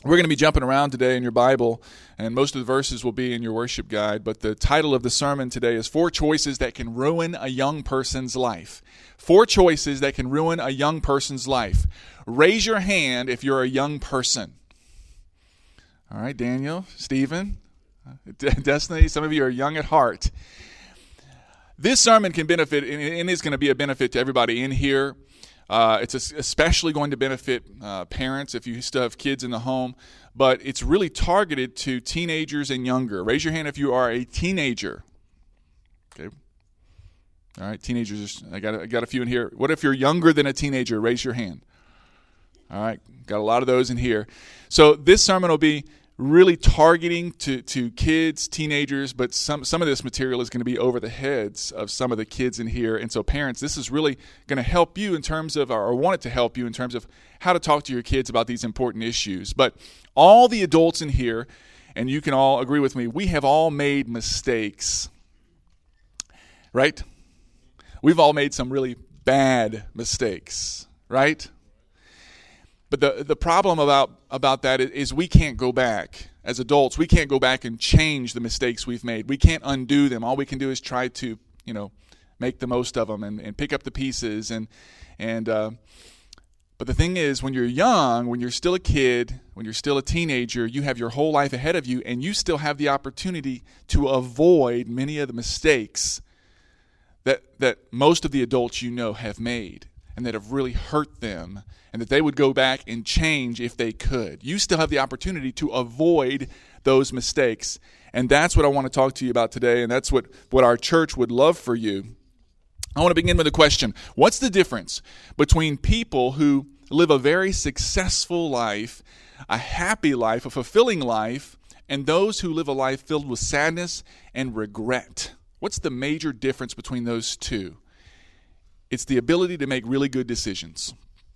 We're going to be jumping around today in your Bible, and most of the verses will be in your worship guide, but the title of the sermon today is 4 Choices That Can Ruin a Young Person's Life. 4 choices that can ruin a young person's life. Raise your hand if you're a young person. All right, Daniel, Stephen, Destiny, some of you are young at heart. This sermon can benefit, and is going to be a benefit to everybody in here. It's especially going to benefit parents if you still have kids in the home, but it's really targeted to teenagers and younger. Raise your hand if you are a teenager. Okay. All right, teenagers. I got a few in here. What if you're younger than a teenager? Raise your hand. All right, got a lot of those in here. So this sermon will be really targeting to kids, teenagers, but some of this material is going to be over the heads of some of the kids in here. And so parents, this is really going to help you in terms of, or want it to help you in terms of how to talk to your kids about these important issues. But all the adults in here, and you can all agree with me, we have all made mistakes, right? We've all made some really bad mistakes, right? But the problem about that is we can't go back. As adults, we can't go back and change the mistakes we've made. We can't undo them. All we can do is try to, make the most of them and pick up the pieces. But the thing is, when you're young, when you're still a kid, when you're still a teenager, you have your whole life ahead of you, and you still have the opportunity to avoid many of the mistakes that most of the adults have made and that have really hurt them, and that they would go back and change if they could. You still have the opportunity to avoid those mistakes. And that's what I want to talk to you about today, and that's what our church would love for you. I want to begin with a question. What's the difference between people who live a very successful life, a happy life, a fulfilling life, and those who live a life filled with sadness and regret? What's the major difference between those two? It's the ability to make really good decisions.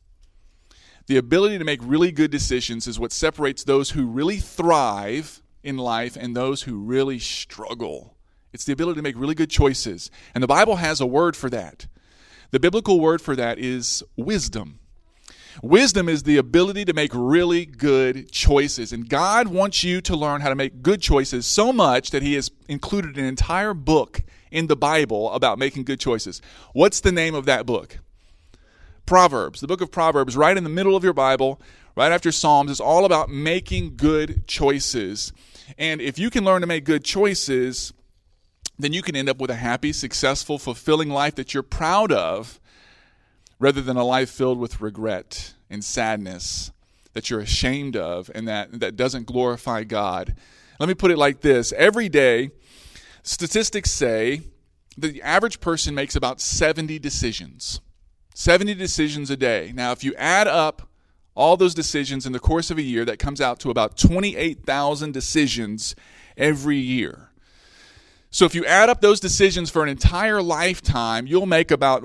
The ability to make really good decisions is what separates those who really thrive in life and those who really struggle. It's the ability to make really good choices. And the Bible has a word for that. The biblical word for that is wisdom. Wisdom is the ability to make really good choices. And God wants you to learn how to make good choices so much that He has included an entire book in the Bible about making good choices. What's the name of that book? Proverbs. The book of Proverbs, right in the middle of your Bible, right after Psalms, is all about making good choices. And if you can learn to make good choices, then you can end up with a happy, successful, fulfilling life that you're proud of, rather than a life filled with regret and sadness that you're ashamed of and that doesn't glorify God. Let me put it like this. Every day, statistics say that the average person makes about 70 decisions. 70 decisions a day. Now, if you add up all those decisions in the course of a year, that comes out to about 28,000 decisions every year. So if you add up those decisions for an entire lifetime, you'll make about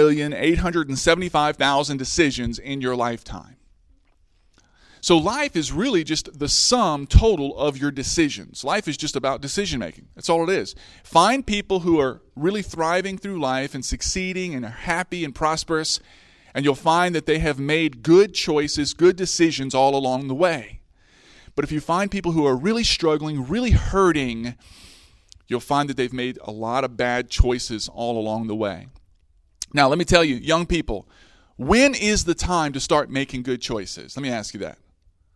1,875,000 decisions in your lifetime. So life is really just the sum total of your decisions. Life is just about decision making. That's all it is. Find people who are really thriving through life and succeeding and are happy and prosperous, and you'll find that they have made good choices, good decisions all along the way. But if you find people who are really struggling, really hurting, you'll find that they've made a lot of bad choices all along the way. Now, let me tell you, young people, when is the time to start making good choices? Let me ask you that.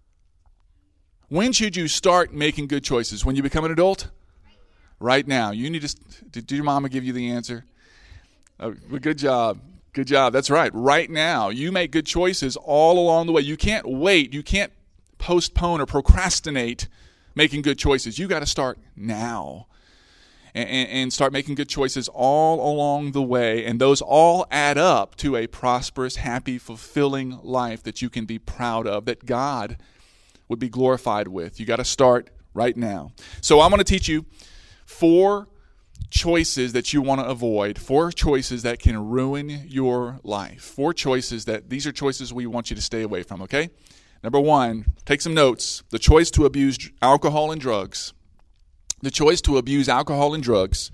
When should you start making good choices? When you become an adult? Right now. You need to. Did your mama give you the answer? Oh, good job. Good job. That's right. Right now. You make good choices all along the way. You can't wait. You can't postpone or procrastinate making good choices. You got to start now. And start making good choices all along the way. And those all add up to a prosperous, happy, fulfilling life that you can be proud of, that God would be glorified with. You got to start right now. So I'm going to teach you 4 choices that you want to avoid, 4 choices that can ruin your life. 4 choices these are choices we want you to stay away from, okay? Number 1, take some notes. The choice to abuse alcohol and drugs. The choice to abuse alcohol and drugs.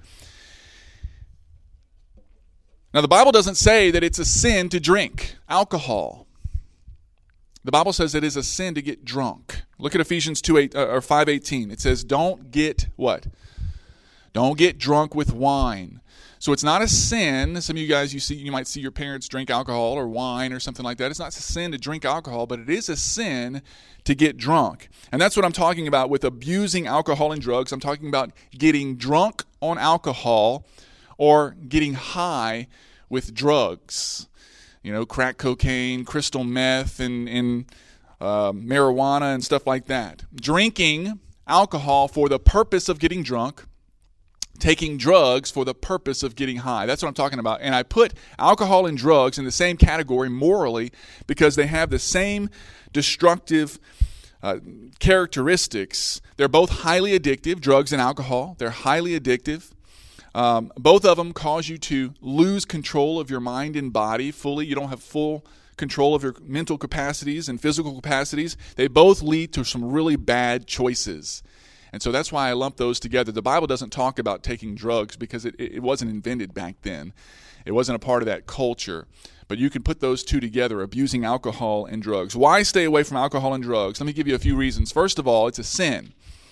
Now, the Bible doesn't say that it's a sin to drink alcohol. The Bible says it is a sin to get drunk. Look at Ephesians 5:18. It says, don't get what? Don't get drunk with wine. So it's not a sin. Some of you guys, you might see your parents drink alcohol or wine or something like that. It's not a sin to drink alcohol, but it is a sin to get drunk. And that's what I'm talking about with abusing alcohol and drugs. I'm talking about getting drunk on alcohol or getting high with drugs. Crack cocaine, crystal meth, and marijuana and stuff like that. Drinking alcohol for the purpose of getting drunk, taking drugs for the purpose of getting high. That's what I'm talking about. And I put alcohol and drugs in the same category morally because they have the same destructive characteristics. They're both highly addictive, drugs and alcohol. They're highly addictive. Both of them cause you to lose control of your mind and body fully. You don't have full control of your mental capacities and physical capacities. They both lead to some really bad choices. And so that's why I lump those together. The Bible doesn't talk about taking drugs because it wasn't invented back then. It wasn't a part of that culture. But you can put those two together, abusing alcohol and drugs. Why stay away from alcohol and drugs? Let me give you a few reasons. First of all, it's a sin.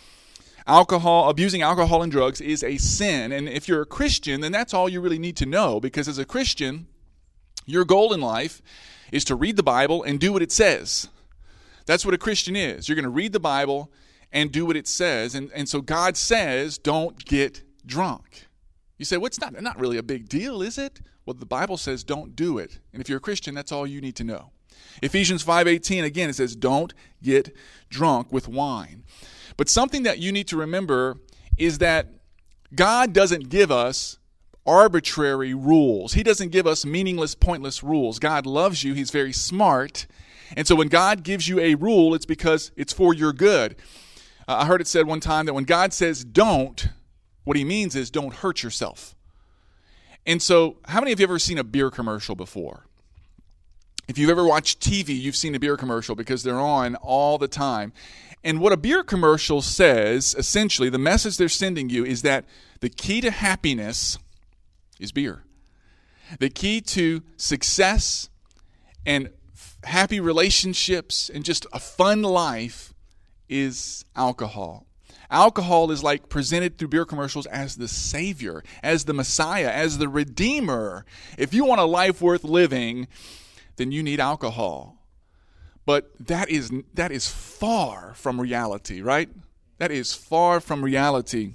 Abusing alcohol and drugs is a sin. And if you're a Christian, then that's all you really need to know. Because as a Christian, your goal in life is to read the Bible and do what it says. That's what a Christian is. You're going to read the Bible and do what it says. And so God says, don't get drunk. You say, well, it's not really a big deal, is it? Well, the Bible says don't do it. And if you're a Christian, that's all you need to know. Ephesians 5:18, again, it says don't get drunk with wine. But something that you need to remember is that God doesn't give us arbitrary rules. He doesn't give us meaningless, pointless rules. God loves you. He's very smart. And so when God gives you a rule, it's because it's for your good. I heard it said one time that when God says don't, what he means is don't hurt yourself. And so how many of you have ever seen a beer commercial before? If you've ever watched TV, you've seen a beer commercial because they're on all the time. And what a beer commercial says, essentially, the message they're sending you is that the key to happiness is beer. The key to success and happy relationships and just a fun life is alcohol. Alcohol is like presented through beer commercials as the Savior, as the Messiah, as the Redeemer. If you want a life worth living, then you need alcohol. But that is far from reality, right? That is far from reality.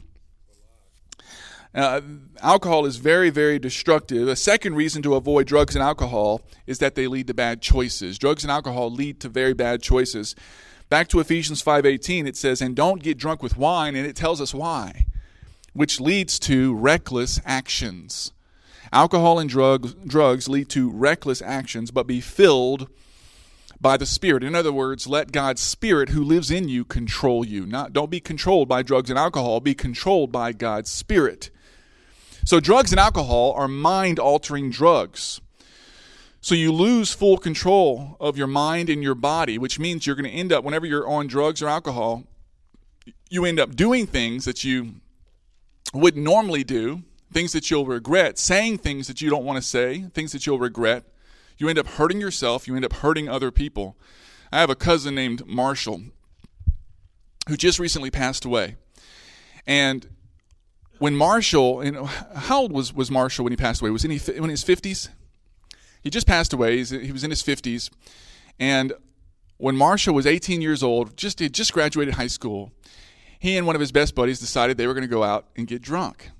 Alcohol is very, very destructive. A second reason to avoid drugs and alcohol is that they lead to bad choices. Drugs and alcohol lead to very bad choices. Back to Ephesians 5:18, it says, and don't get drunk with wine, and it tells us why, which leads to reckless actions. Alcohol and drugs lead to reckless actions, but be filled by the Spirit. In other words, let God's Spirit who lives in you control you. Don't be controlled by drugs and alcohol. Be controlled by God's Spirit. So drugs and alcohol are mind-altering drugs. So you lose full control of your mind and your body, which means you're going to end up, whenever you're on drugs or alcohol, you end up doing things that you wouldn't normally do, things that you'll regret, saying things that you don't want to say, things that you'll regret. You end up hurting yourself. You end up hurting other people. I have a cousin named Marshall who just recently passed away. And when Marshall, how old was Marshall when he passed away? Was he in his 50s? He just passed away. He was in his 50s. And when Marshall was 18 years old, he had just graduated high school, he and one of his best buddies decided they were going to go out and get drunk.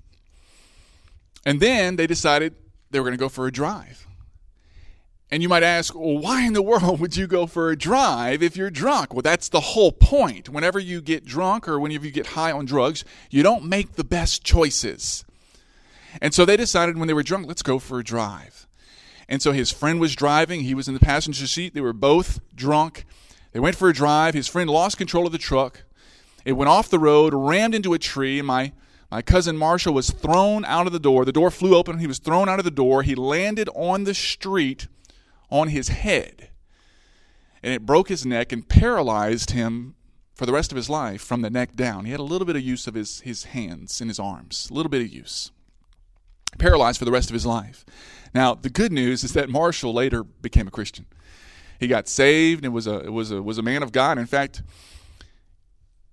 And then they decided they were going to go for a drive. And you might ask, well, why in the world would you go for a drive if you're drunk? Well, that's the whole point. Whenever you get drunk or whenever you get high on drugs, you don't make the best choices. And so they decided when they were drunk, let's go for a drive. And so his friend was driving. He was in the passenger seat. They were both drunk. They went for a drive. His friend lost control of the truck. It went off the road, rammed into a tree, and my cousin Marshall was thrown out of the door. The door flew open. He was thrown out of the door. He landed on the street on his head, and it broke his neck and paralyzed him for the rest of his life from the neck down. He had a little bit of use of his hands and his arms, a little bit of use. Paralyzed for the rest of his life. Now, the good news is that Marshall later became a Christian. He got saved and was a man of God. In fact,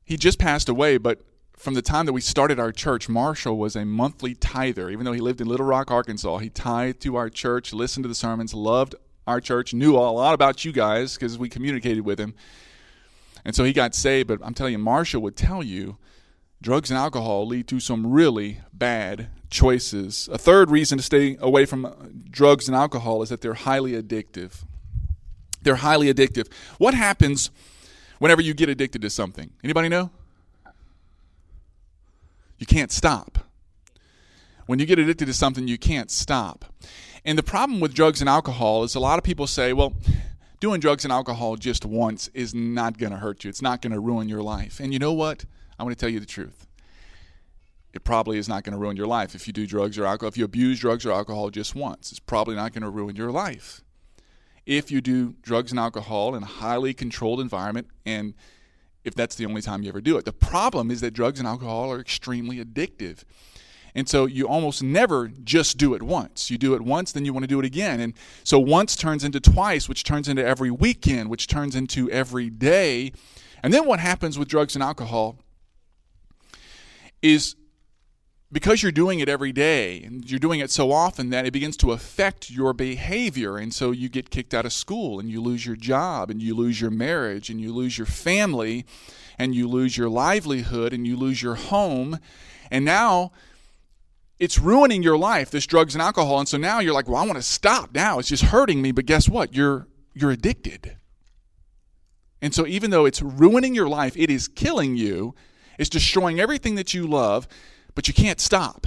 he just passed away, but from the time that we started our church, Marshall was a monthly tither. Even though he lived in Little Rock, Arkansas, he tithed to our church, listened to the sermons, loved our church, knew a lot about you guys because we communicated with him. And so he got saved. But I'm telling you, Marshall would tell you drugs and alcohol lead to some really bad choices. A third reason to stay away from drugs and alcohol is that they're highly addictive. They're highly addictive. What happens whenever you get addicted to something? Anybody know? You can't stop. When you get addicted to something, you can't stop. And the problem with drugs and alcohol is a lot of people say, well, doing drugs and alcohol just once is not going to hurt you. It's not going to ruin your life. And you know what? I'm going to tell you the truth. It probably is not going to ruin your life if you do drugs or alcohol. If you abuse drugs or alcohol just once, it's probably not going to ruin your life. If you do drugs and alcohol in a highly controlled environment, and if that's the only time you ever do it. The problem is that drugs and alcohol are extremely addictive. And so you almost never just do it once. You do it once, then you want to do it again. And so once turns into twice, which turns into every weekend, which turns into every day. And then what happens with drugs and alcohol is because you're doing it every day and you're doing it so often that it begins to affect your behavior. And so you get kicked out of school and you lose your job and you lose your marriage and you lose your family and you lose your livelihood and you lose your home. And now it's ruining your life, this drugs and alcohol. And so now you're like, well, I want to stop now. It's just hurting me. But guess what? You're addicted. And so even though it's ruining your life, it is killing you. It's destroying everything that you love. But you can't stop.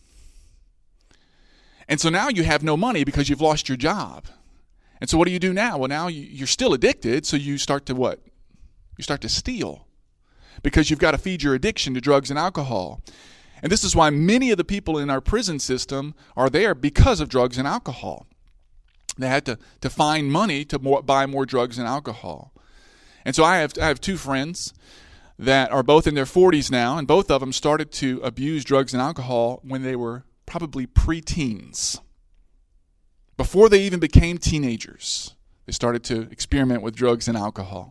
And so now you have no money because you've lost your job. And so what do you do now? Well, now you're still addicted, so you start to what? You start to steal because you've got to feed your addiction to drugs and alcohol. And this is why many of the people in our prison system are there because of drugs and alcohol. They had to find money to buy more drugs and alcohol. And so I have two friends that are both in their 40s now, and both of them started to abuse drugs and alcohol when they were probably preteens. Before they even became teenagers, they started to experiment with drugs and alcohol.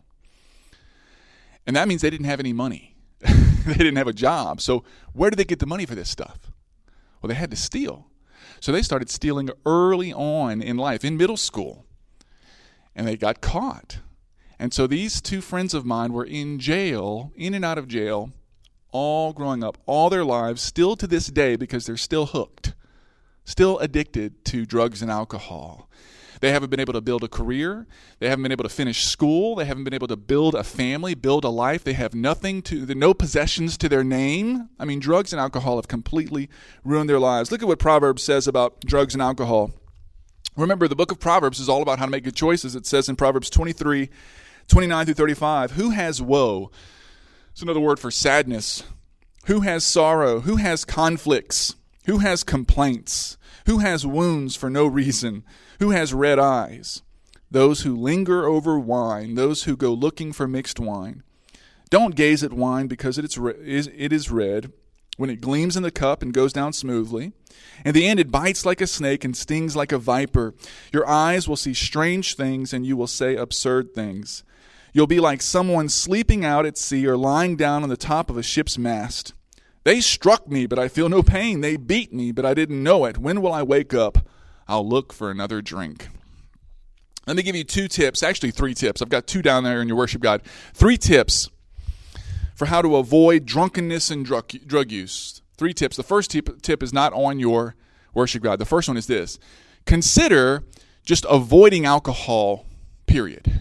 And that means they didn't have any money. They didn't have a job. So where did they get the money for this stuff? Well, they had to steal. So they started stealing early on in life, in middle school, and they got caught. And so these two friends of mine were in jail, in and out of jail, all growing up, all their lives, still to this day because they're still hooked, still addicted to drugs and alcohol. They haven't been able to build a career. They haven't been able to finish school. They haven't been able to build a family, build a life. They have no possessions to their name. I mean, drugs and alcohol have completely ruined their lives. Look at what Proverbs says about drugs and alcohol. Remember, the book of Proverbs is all about how to make good choices. It says in Proverbs 23:29 through 35, who has woe? It's another word for sadness. Who has sorrow? Who has conflicts? Who has complaints? Who has wounds for no reason? Who has red eyes? Those who linger over wine, those who go looking for mixed wine. Don't gaze at wine because it is red, when it gleams in the cup and goes down smoothly. In the end, it bites like a snake and stings like a viper. Your eyes will see strange things, and you will say absurd things. You'll be like someone sleeping out at sea or lying down on the top of a ship's mast. They struck me, but I feel no pain. They beat me, but I didn't know it. When will I wake up? I'll look for another drink. Let me give you 2 tips, actually 3 tips. I've got 2 down there in your worship guide. 3 tips for how to avoid drunkenness and drug use. 3 tips. The first tip is not on your worship guide. The first one is this. Consider just avoiding alcohol, period.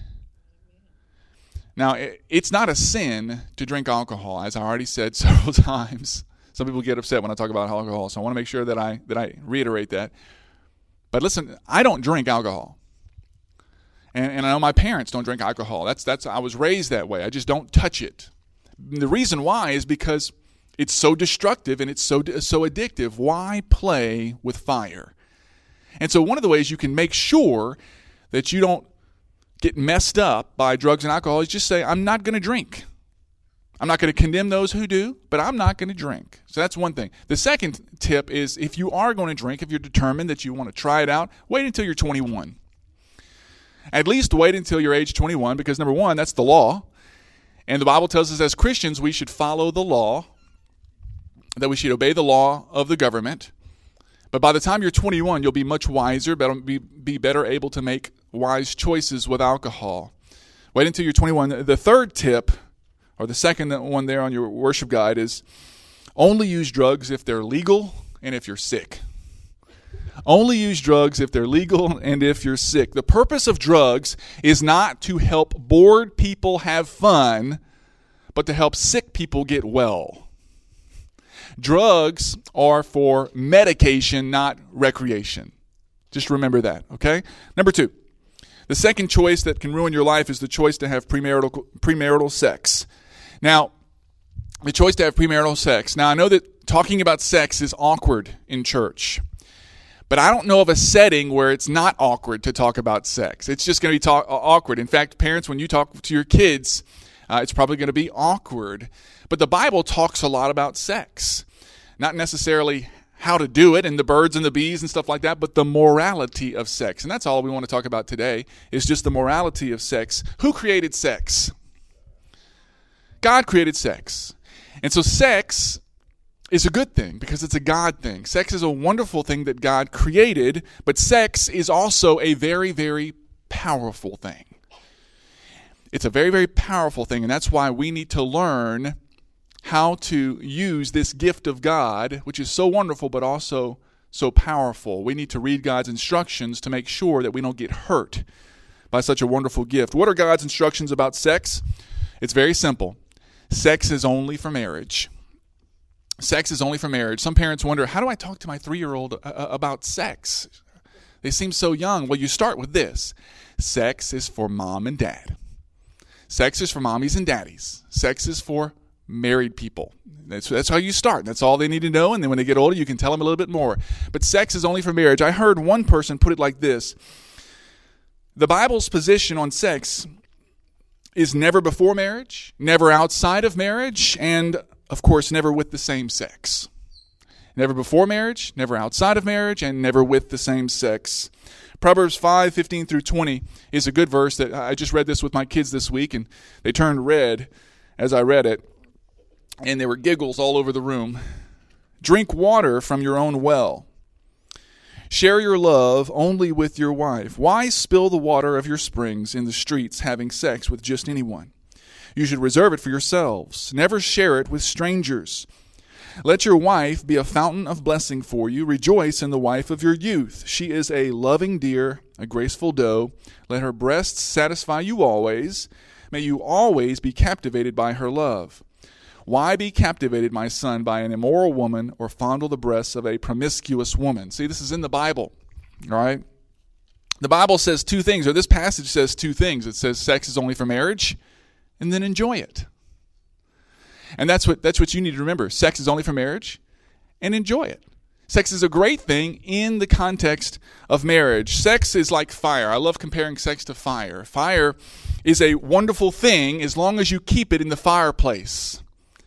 Now, it's not a sin to drink alcohol, as I already said several times. Some people get upset when I talk about alcohol, so I want to make sure that I reiterate that. But listen, I don't drink alcohol. And I know my parents don't drink alcohol. That's I was raised that way. I just don't touch it. The reason why is because it's so destructive and it's so addictive. Why play with fire? And so one of the ways you can make sure that you don't get messed up by drugs and alcohol is just say, I'm not going to drink. I'm not going to condemn those who do, but I'm not going to drink. So that's one thing. The second tip is if you are going to drink, if you're determined that you want to try it out, wait until you're 21. At least wait until you're age 21 because, number one, that's the law. And the Bible tells us as Christians we should follow the law, that we should obey the law of the government. But by the time you're 21, you'll be much wiser, be better able to make wise choices with alcohol. Wait until you're 21. The third tip, or the second one there on your worship guide, is only use drugs if they're legal and if you're sick. Only use drugs if they're legal and if you're sick. The purpose of drugs is not to help bored people have fun, but to help sick people get well. Drugs are for medication, not recreation. Just remember that, okay? Number 2, the second choice that can ruin your life is the choice to have premarital sex. Now, the choice to have premarital sex. Now, I know that talking about sex is awkward in church, but I don't know of a setting where it's not awkward to talk about sex. It's just going to be awkward. In fact, parents, when you talk to your kids, it's probably going to be awkward. But the Bible talks a lot about sex. Not necessarily how to do it and the birds and the bees and stuff like that, but the morality of sex. And that's all we want to talk about today, is just the morality of sex. Who created sex? God created sex. And so sex is a good thing because it's a God thing. Sex is a wonderful thing that God created, but sex is also a very, very powerful thing. It's a very, very powerful thing, and that's why we need to learn how to use this gift of God, which is so wonderful but also so powerful. We need to read God's instructions to make sure that we don't get hurt by such a wonderful gift. What are God's instructions about sex? It's very simple. Sex is only for marriage. Sex is only for marriage. Some parents wonder, how do I talk to my 3-year-old about sex? They seem so young. Well, you start with this. Sex is for mom and dad. Sex is for mommies and daddies. Sex is for married people. That's how you start. That's all they need to know. And then when they get older, you can tell them a little bit more. But sex is only for marriage. I heard one person put it like this. The Bible's position on sex is never before marriage, never outside of marriage, and, of course, never with the same sex. Never before marriage, never outside of marriage, and never with the same sex. Proverbs 5:15 through 20 is a good verse that I just read this with my kids this week, and they turned red as I read it. And there were giggles all over the room. Drink water from your own well. Share your love only with your wife. Why spill the water of your springs in the streets, having sex with just anyone? You should reserve it for yourselves. Never share it with strangers. Let your wife be a fountain of blessing for you. Rejoice in the wife of your youth. She is a loving deer, a graceful doe. Let her breasts satisfy you always. May you always be captivated by her love. Why be captivated, my son, by an immoral woman or fondle the breasts of a promiscuous woman? See, this is in the Bible, all right? The Bible says two things, or this passage says two things. It says sex is only for marriage, and then enjoy it. And that's what you need to remember. Sex is only for marriage, and enjoy it. Sex is a great thing in the context of marriage. Sex is like fire. I love comparing sex to fire. Fire is a wonderful thing as long as you keep it in the fireplace.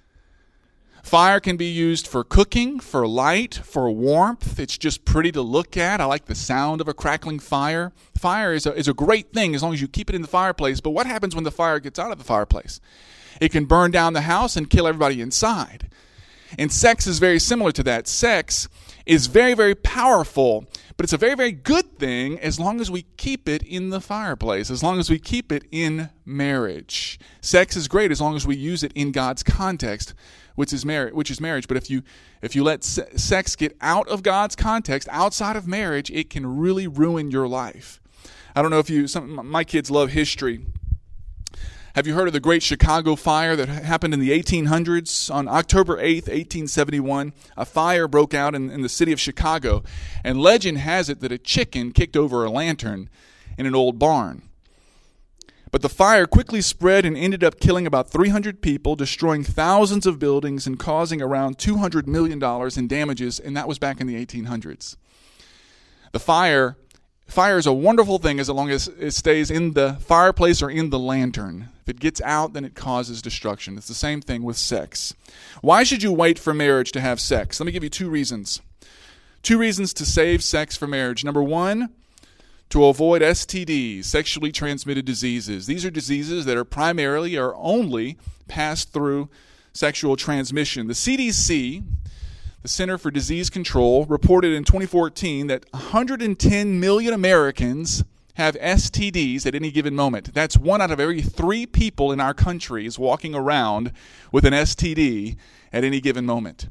Fire can be used for cooking, for light, for warmth. It's just pretty to look at. I like the sound of a crackling fire. Fire is a great thing as long as you keep it in the fireplace. But what happens when the fire gets out of the fireplace? It can burn down the house and kill everybody inside. And sex is very similar to that. Sex is very, very powerful, but it's a very, very good thing as long as we keep it in the fireplace, as long as we keep it in marriage. Sex is great as long as we use it in God's context, which is marriage. But if you let sex get out of God's context, outside of marriage, it can really ruin your life. I don't know if my kids love history. Have you heard of the Great Chicago Fire that happened in the 1800s? On October 8th, 1871, a fire broke out in the city of Chicago, and legend has it that a chicken kicked over a lantern in an old barn. But the fire quickly spread and ended up killing about 300 people, destroying thousands of buildings and causing around $200 million in damages, and that was back in the 1800s. The fire is a wonderful thing as long as it stays in the fireplace or in the lantern. If it gets out, then it causes destruction. It's the same thing with sex. Why should you wait for marriage to have sex? Let me give you two reasons. 2 reasons to save sex for marriage. Number 1, to avoid STDs, sexually transmitted diseases. These are diseases that are primarily or only passed through sexual transmission. The CDC, the Center for Disease Control, reported in 2014 that 110 million Americans have STDs at any given moment. That's 1 out of every 3 people in our country is walking around with an STD at any given moment.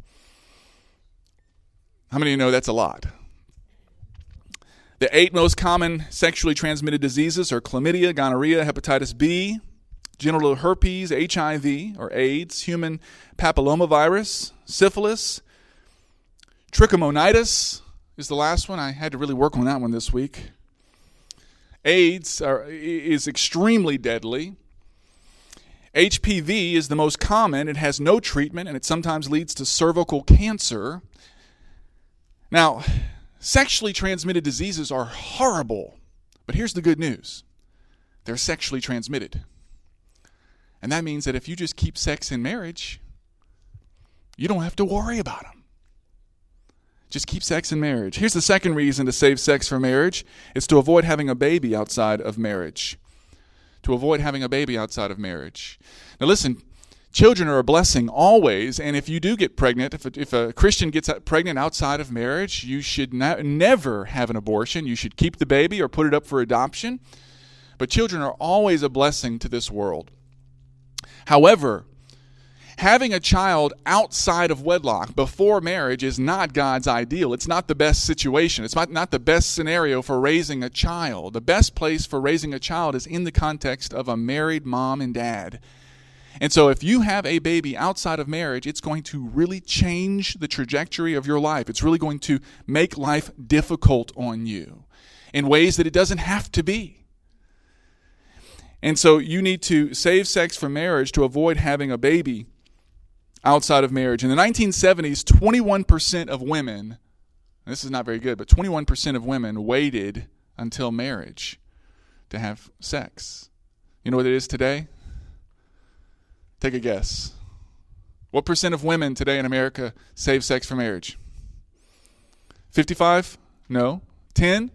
How many of you know that's a lot? The 8 most common sexually transmitted diseases are chlamydia, gonorrhea, hepatitis B, genital herpes, HIV or AIDS, human papillomavirus, syphilis, trichomoniasis is the last one. I had to really work on that one this week. AIDS is extremely deadly. HPV is the most common. It has no treatment, and it sometimes leads to cervical cancer. Now, sexually transmitted diseases are horrible, but here's the good news. They're sexually transmitted. And that means that if you just keep sex in marriage, you don't have to worry about them. Just keep sex in marriage. Here's the second reason to save sex for marriage. It's to avoid having a baby outside of marriage. To avoid having a baby outside of marriage. Now listen, children are a blessing always, and if you do get pregnant, if a Christian gets pregnant outside of marriage, you should never have an abortion. You should keep the baby or put it up for adoption. But children are always a blessing to this world. However, having a child outside of wedlock before marriage is not God's ideal. It's not the best situation. It's not the best scenario for raising a child. The best place for raising a child is in the context of a married mom and dad. And so if you have a baby outside of marriage, it's going to really change the trajectory of your life. It's really going to make life difficult on you in ways that it doesn't have to be. And so you need to save sex for marriage to avoid having a baby outside of marriage. In the 1970s, 21% of women, this is not very good, but 21% of women waited until marriage to have sex. You know what it is today? Take a guess. What percent of women today in America save sex for marriage? 55? No. 10?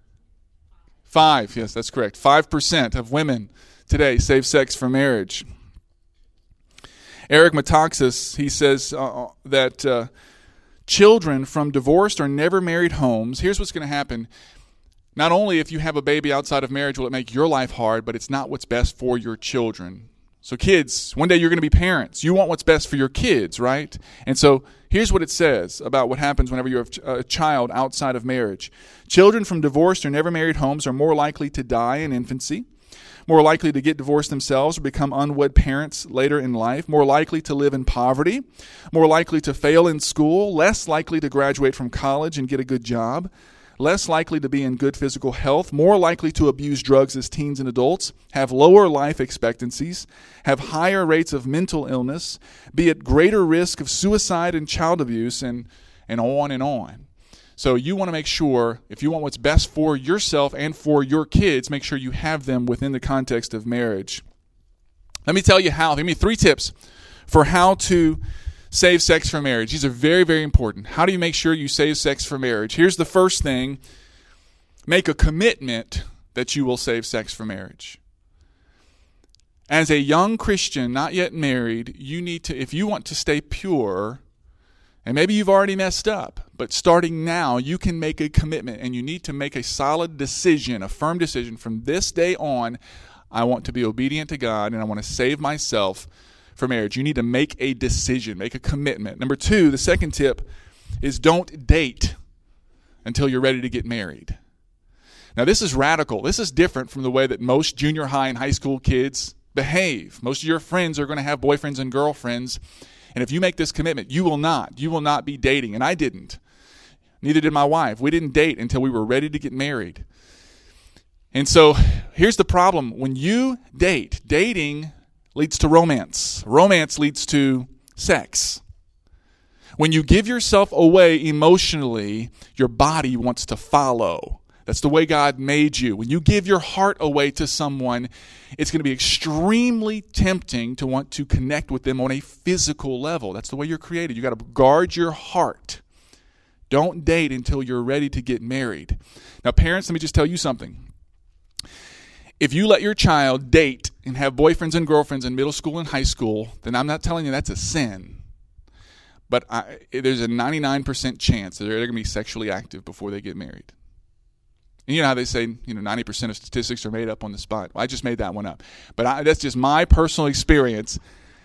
5. Yes, that's correct. 5% of women today save sex for marriage. Eric Metaxas, he says that children from divorced or never married homes, here's what's going to happen. Not only if you have a baby outside of marriage will it make your life hard, but it's not what's best for your children. So kids, one day you're going to be parents. You want what's best for your kids, right? And so here's what it says about what happens whenever you have a child outside of marriage. Children from divorced or never married homes are more likely to die in infancy, more likely to get divorced themselves or become unwed parents later in life, more likely to live in poverty, more likely to fail in school, less likely to graduate from college and get a good job, less likely to be in good physical health, more likely to abuse drugs as teens and adults, have lower life expectancies, have higher rates of mental illness, be at greater risk of suicide and child abuse, and on and on. So you want to make sure, if you want what's best for yourself and for your kids, make sure you have them within the context of marriage. Let me tell you how. Give me 3 tips for how to save sex for marriage. These are very, very important. How do you make sure you save sex for marriage? Here's the first thing. Make a commitment that you will save sex for marriage. As a young Christian, not yet married, you need to, if you want to stay pure, and maybe you've already messed up, but starting now, you can make a commitment, and you need to make a solid decision, a firm decision from this day on. I want to be obedient to God, and I want to save myself for marriage. You need to make a decision, make a commitment. Number 2, the second tip is don't date until you're ready to get married. Now, this is radical. This is different from the way that most junior high and high school kids behave. Most of your friends are going to have boyfriends and girlfriends. And if you make this commitment, you will not be dating. And I didn't. Neither did my wife. We didn't date until we were ready to get married. And so here's the problem. When you date, dating leads to romance. Romance leads to sex. When you give yourself away emotionally, your body wants to follow. That's the way God made you. When you give your heart away to someone, it's going to be extremely tempting to want to connect with them on a physical level. That's the way you're created. You got to guard your heart. Don't date until you're ready to get married. Now, parents, let me just tell you something. If you let your child date and have boyfriends and girlfriends in middle school and high school, then I'm not telling you that's a sin. But there's a 99% chance that they're going to be sexually active before they get married. And you know how they say, 90% of statistics are made up on the spot. Well, I just made that one up. But that's just my personal experience.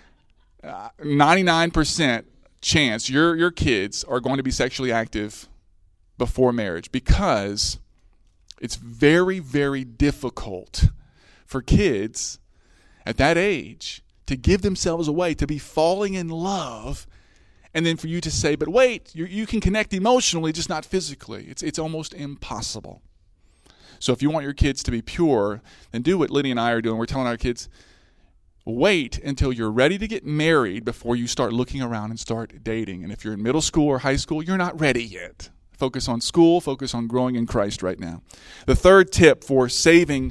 99% chance your kids are going to be sexually active before marriage, because it's very, very difficult for kids at that age to give themselves away, to be falling in love, and then for you to say, but wait, you can connect emotionally, just not physically. It's almost impossible. So if you want your kids to be pure, then do what Lydia and I are doing. We're telling our kids, wait until you're ready to get married before you start looking around and start dating. And if you're in middle school or high school, you're not ready yet. Focus on school, focus on growing in Christ right now. The third tip for saving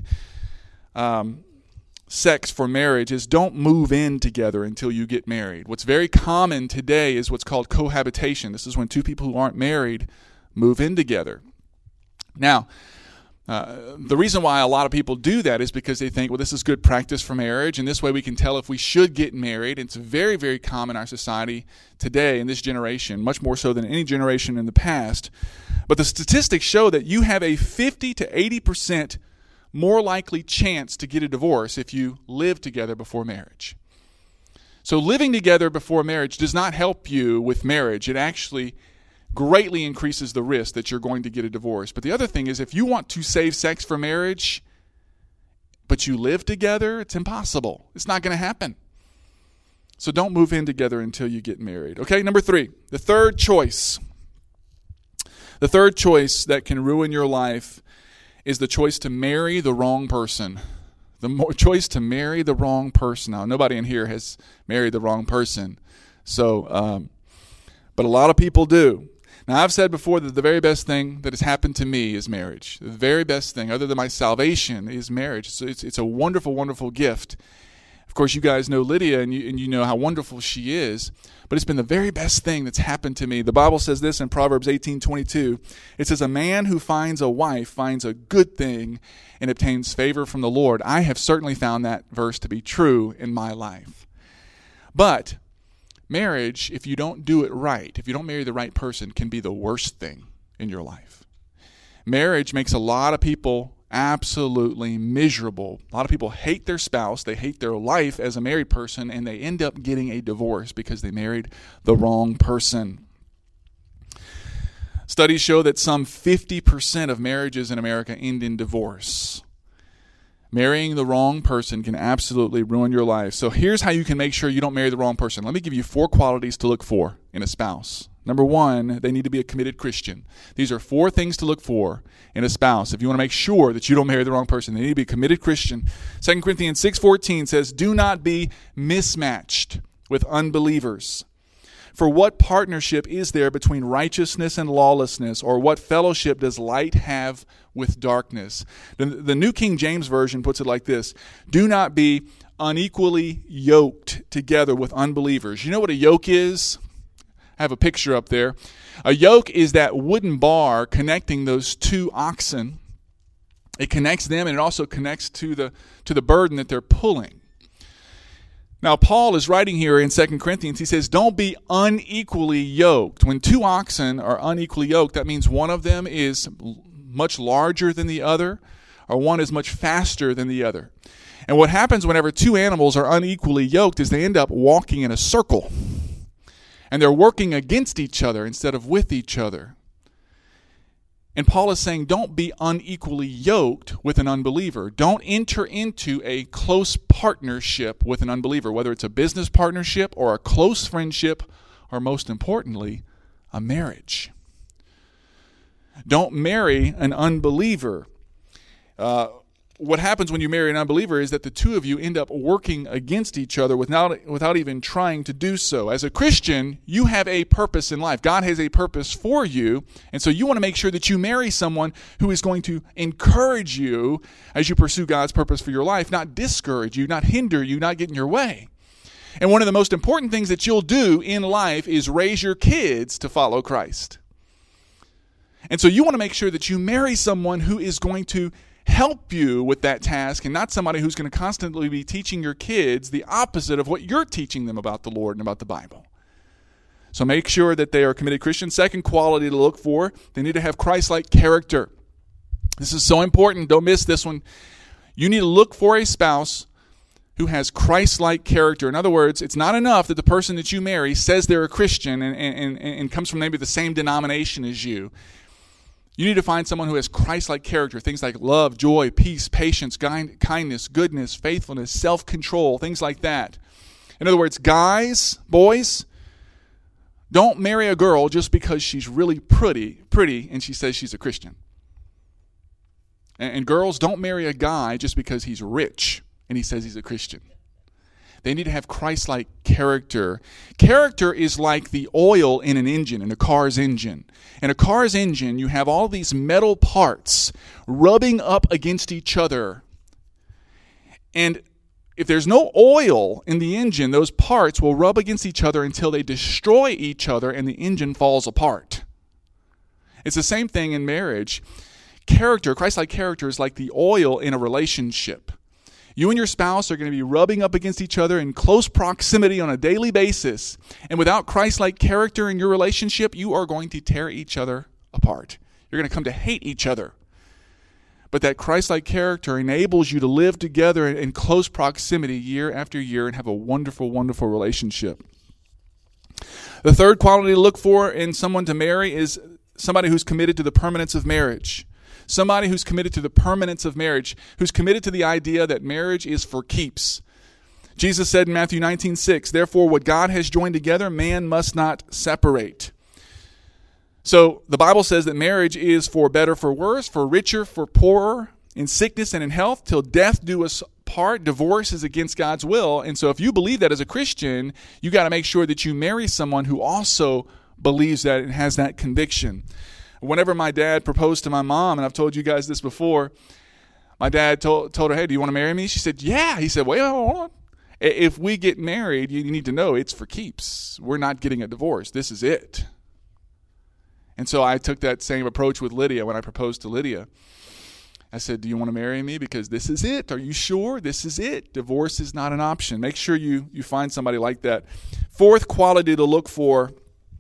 sex for marriage is don't move in together until you get married. What's very common today is what's called cohabitation. This is when two people who aren't married move in together. Now, the reason why a lot of people do that is because they think, well, this is good practice for marriage, and this way we can tell if we should get married. It's very, very common in our society today, in this generation, much more so than any generation in the past. But the statistics show that you have a 50 to 80% more likely chance to get a divorce if you live together before marriage. So living together before marriage does not help you with marriage. It actually greatly increases the risk that you're going to get a divorce. But the other thing is, if you want to save sex for marriage, but you live together, it's impossible. It's not going to happen. So don't move in together until you get married. Okay, number 3, the third choice. The third choice that can ruin your life is the choice to marry the wrong person. Choice to marry the wrong person. Now, nobody in here has married the wrong person. So, but a lot of people do. Now, I've said before that the very best thing that has happened to me is marriage. The very best thing, other than my salvation, is marriage. So it's a wonderful, wonderful gift. Of course, you guys know Lydia, and you know how wonderful she is. But it's been the very best thing that's happened to me. The Bible says this in Proverbs 18:22. It says, "A man who finds a wife finds a good thing and obtains favor from the Lord." I have certainly found that verse to be true in my life. But marriage, if you don't do it right, if you don't marry the right person, can be the worst thing in your life. Marriage makes a lot of people absolutely miserable. A lot of people hate their spouse, they hate their life as a married person, and they end up getting a divorce because they married the wrong person. Studies show that some 50% of marriages in America end in divorce. Marrying the wrong person can absolutely ruin your life. So here's how you can make sure you don't marry the wrong person. Let me give you 4 qualities to look for in a spouse. Number 1, they need to be a committed Christian. These are 4 things to look for in a spouse. If you want to make sure that you don't marry the wrong person, they need to be a committed Christian. 2 Corinthians 6:14 says, "Do not be mismatched with unbelievers. For what partnership is there between righteousness and lawlessness? Or what fellowship does light have with darkness?" The New King James Version puts it like this: "Do not be unequally yoked together with unbelievers." You know what a yoke is? I have a picture up there. A yoke is that wooden bar connecting those 2 oxen. It connects them, and it also connects to the burden that they're pulling. Now, Paul is writing here in 2 Corinthians, he says, don't be unequally yoked. When 2 oxen are unequally yoked, that means one of them is much larger than the other, or one is much faster than the other. And what happens whenever 2 animals are unequally yoked is they end up walking in a circle. And they're working against each other instead of with each other. And Paul is saying, don't be unequally yoked with an unbeliever. Don't enter into a close partnership with an unbeliever, whether it's a business partnership or a close friendship, or most importantly, a marriage. Don't marry an unbeliever. What happens when you marry an unbeliever is that the 2 of you end up working against each other without even trying to do so. As a Christian, you have a purpose in life. God has a purpose for you, and so you want to make sure that you marry someone who is going to encourage you as you pursue God's purpose for your life, not discourage you, not hinder you, not get in your way. And one of the most important things that you'll do in life is raise your kids to follow Christ. And so you want to make sure that you marry someone who is going to help you with that task and not somebody who's going to constantly be teaching your kids the opposite of what you're teaching them about the Lord and about the Bible. So make sure that they are committed Christians. Second quality to look for, they need to have Christ-like character. This is so important. Don't miss this one. You need to look for a spouse who has Christ-like character. In other words, it's not enough that the person that you marry says they're a Christian and comes from maybe the same denomination as you. You need to find someone who has Christ-like character, things like love, joy, peace, patience, kindness, goodness, faithfulness, self-control, things like that. In other words, guys, boys, don't marry a girl just because she's really pretty and she says she's a Christian. And girls, don't marry a guy just because he's rich and he says he's a Christian. They need to have Christ-like character. Character is like the oil in an engine, in a car's engine. In a car's engine, you have all these metal parts rubbing up against each other. And if there's no oil in the engine, those parts will rub against each other until they destroy each other and the engine falls apart. It's the same thing in marriage. Character, Christ-like character, is like the oil in a relationship. You and your spouse are going to be rubbing up against each other in close proximity on a daily basis. And without Christ-like character in your relationship, you are going to tear each other apart. You're going to come to hate each other. But that Christ-like character enables you to live together in close proximity year after year and have a wonderful, wonderful relationship. The third quality to look for in someone to marry is somebody who's committed to the permanence of marriage. Somebody who's committed to the permanence of marriage, who's committed to the idea that marriage is for keeps. Jesus said in Matthew 19:6, "Therefore what God has joined together, man must not separate." So the Bible says that marriage is for better, for worse, for richer, for poorer, in sickness and in health, till death do us part. Divorce is against God's will. And so if you believe that as a Christian, you got to make sure that you marry someone who also believes that and has that conviction. Whenever my dad proposed to my mom, and I've told you guys this before, my dad told her, "Hey, do you want to marry me?" She said, "Yeah." He said, "Wait, hold on. If we get married, you need to know it's for keeps. We're not getting a divorce. This is it." And so I took that same approach with Lydia when I proposed to Lydia. I said, "Do you want to marry me? Because this is it. Are you sure? This is it. Divorce is not an option." Make sure you find somebody like that. Fourth quality to look for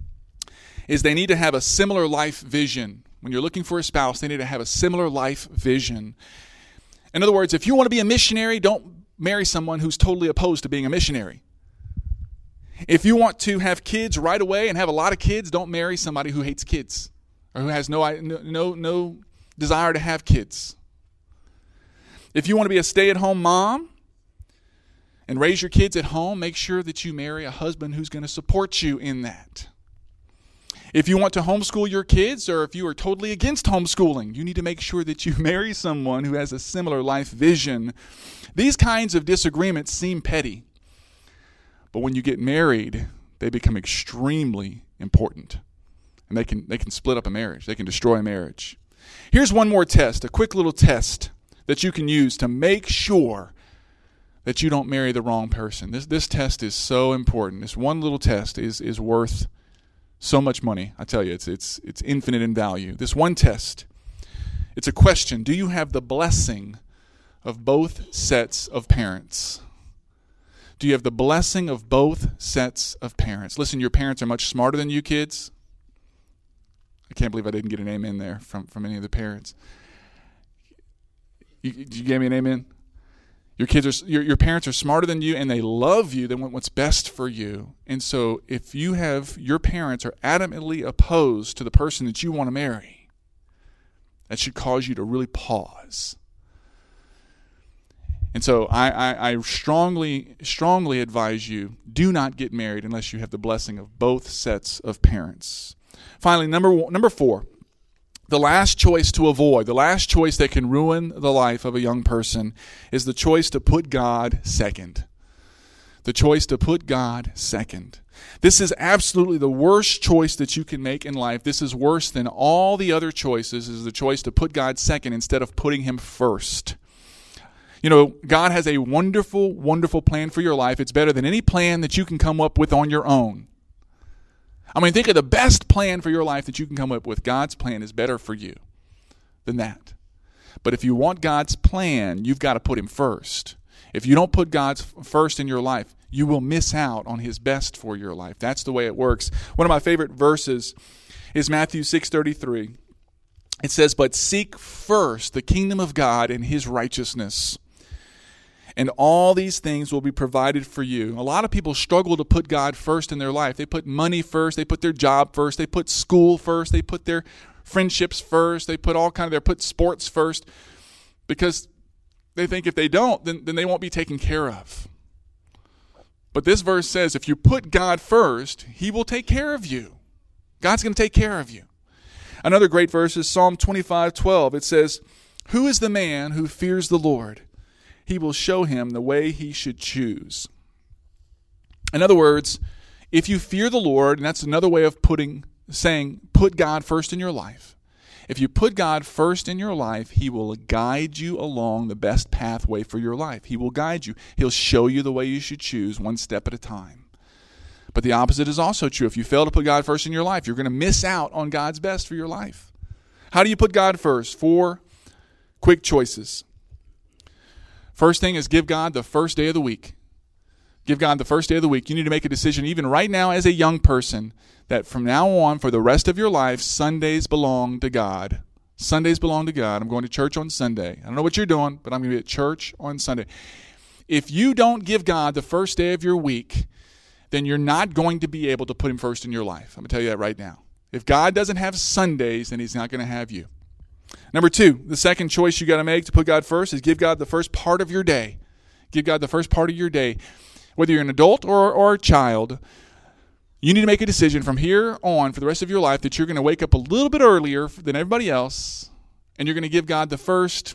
is they need to have a similar life vision. When you're looking for a spouse, they need to have a similar life vision. In other words, if you want to be a missionary, don't marry someone who's totally opposed to being a missionary. If you want to have kids right away and have a lot of kids, don't marry somebody who hates kids or who has no desire to have kids. If you want to be a stay-at-home mom and raise your kids at home, make sure that you marry a husband who's going to support you in that. If you want to homeschool your kids, or if you are totally against homeschooling, you need to make sure that you marry someone who has a similar life vision. These kinds of disagreements seem petty, but when you get married, they become extremely important. And they can split up a marriage. They can destroy a marriage. Here's one more test, a quick little test that you can use to make sure that you don't marry the wrong person. This test is so important. This one little test is worth so much money. I tell you, it's infinite in value. This one test, it's a question. Do you have the blessing of both sets of parents? Do you have the blessing of both sets of parents? Listen, your parents are much smarter than you kids. I can't believe I didn't get an amen there from any of the parents. You gave me an amen? Your parents are smarter than you, and they love you. They want what's best for you. And so if your parents are adamantly opposed to the person that you want to marry, that should cause you to really pause. And so I strongly advise you, do not get married unless you have the blessing of both sets of parents. Finally, number 4. The last choice to avoid, the last choice that can ruin the life of a young person is the choice to put God second. The choice to put God second. This is absolutely the worst choice that you can make in life. This is worse than all the other choices, is the choice to put God second instead of putting Him first. You know, God has a wonderful, wonderful plan for your life. It's better than any plan that you can come up with on your own. I mean, think of the best plan for your life that you can come up with. God's plan is better for you than that. But if you want God's plan, you've got to put him first. If you don't put God first in your life, you will miss out on his best for your life. That's the way it works. One of my favorite verses is Matthew 6:33. It says, "But seek first the kingdom of God and his righteousness, and all these things will be provided for you." A lot of people struggle to put God first in their life. They put money first. They put their job first. They put school first. They put their friendships first. They put they put sports first, because they think if they don't, then they won't be taken care of. But this verse says if you put God first, he will take care of you. God's going to take care of you. Another great verse is Psalm 25:12. It says, "Who is the man who fears the Lord? He will show him the way he should choose." In other words, if you fear the Lord, and that's another way of saying put God first in your life. If you put God first in your life, he will guide you along the best pathway for your life. He will guide you. He'll show you the way you should choose, one step at a time. But the opposite is also true. If you fail to put God first in your life, you're going to miss out on God's best for your life. How do you put God first? 4 quick choices. First thing is give God the first day of the week. Give God the first day of the week. You need to make a decision even right now as a young person that from now on for the rest of your life, Sundays belong to God. Sundays belong to God. I'm going to church on Sunday. I don't know what you're doing, but I'm going to be at church on Sunday. If you don't give God the first day of your week, then you're not going to be able to put him first in your life. I'm going to tell you that right now. If God doesn't have Sundays, then he's not going to have you. Number 2, the second choice you got to make to put God first is give God the first part of your day. Give God the first part of your day. Whether you're an adult or a child, you need to make a decision from here on for the rest of your life that you're going to wake up a little bit earlier than everybody else, and you're going to give God the first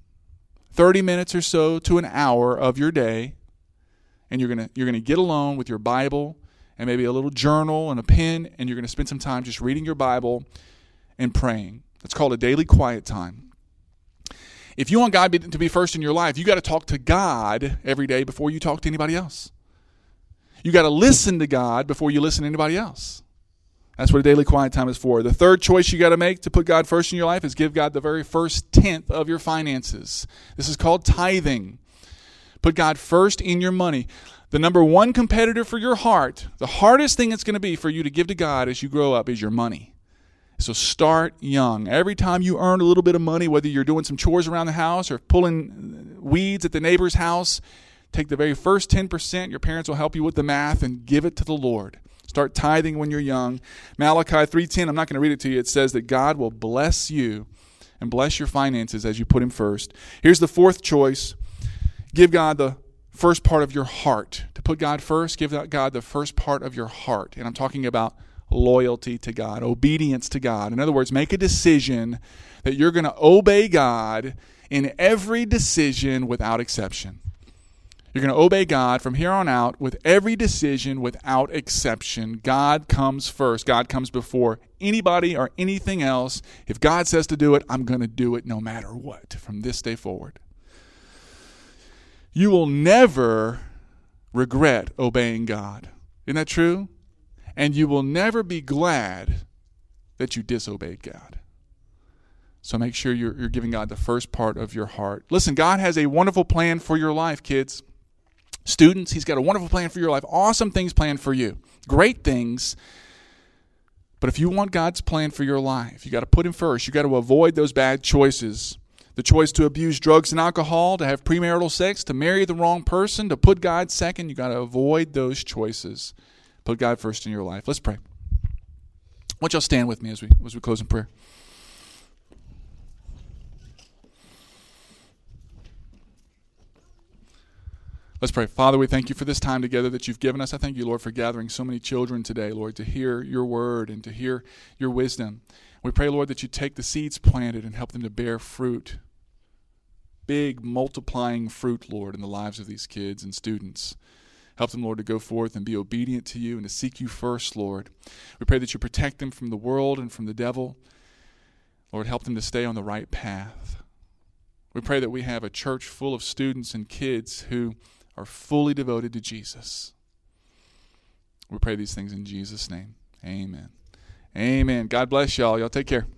30 minutes or so to an hour of your day, and you're going to get alone with your Bible and maybe a little journal and a pen, and you're going to spend some time just reading your Bible and praying. That's called a daily quiet time. If you want God to be first in your life, you got to talk to God every day before you talk to anybody else. You got to listen to God before you listen to anybody else. That's what a daily quiet time is for. The third choice you got to make to put God first in your life is give God the very first tenth of your finances. This is called tithing. Put God first in your money. The number one competitor for your heart, the hardest thing it's going to be for you to give to God as you grow up is your money. So start young. Every time you earn a little bit of money, whether you're doing some chores around the house or pulling weeds at the neighbor's house, take the very first 10%. Your parents will help you with the math and give it to the Lord. Start tithing when you're young. Malachi 3:10, I'm not going to read it to you. It says that God will bless you and bless your finances as you put him first. Here's the fourth choice. Give God the first part of your heart. To put God first, give God the first part of your heart. And I'm talking about loyalty to God, obedience to God. In other words, make a decision that you're going to obey God in every decision without exception. You're going to obey God from here on out with every decision without exception. God comes first. God comes before anybody or anything else. If God says to do it, I'm going to do it no matter what from this day forward. You will never regret obeying God. Isn't that true? And you will never be glad that you disobeyed God. So make sure you're giving God the first part of your heart. Listen, God has a wonderful plan for your life, kids. Students, he's got a wonderful plan for your life. Awesome things planned for you. Great things. But if you want God's plan for your life, you got to put him first. You got to avoid those bad choices. The choice to abuse drugs and alcohol, to have premarital sex, to marry the wrong person, to put God second. You got to avoid those choices. Put God first in your life. Let's pray. Why don't y'all stand with me as we close in prayer. Let's pray. Father, we thank you for this time together that you've given us. I thank you, Lord, for gathering so many children today, Lord, to hear your word and to hear your wisdom. We pray, Lord, that you take the seeds planted and help them to bear fruit. Big, multiplying fruit, Lord, in the lives of these kids and students. Help them, Lord, to go forth and be obedient to you and to seek you first, Lord. We pray that you protect them from the world and from the devil. Lord, help them to stay on the right path. We pray that we have a church full of students and kids who are fully devoted to Jesus. We pray these things in Jesus' name. Amen. Amen. God bless y'all. Y'all take care.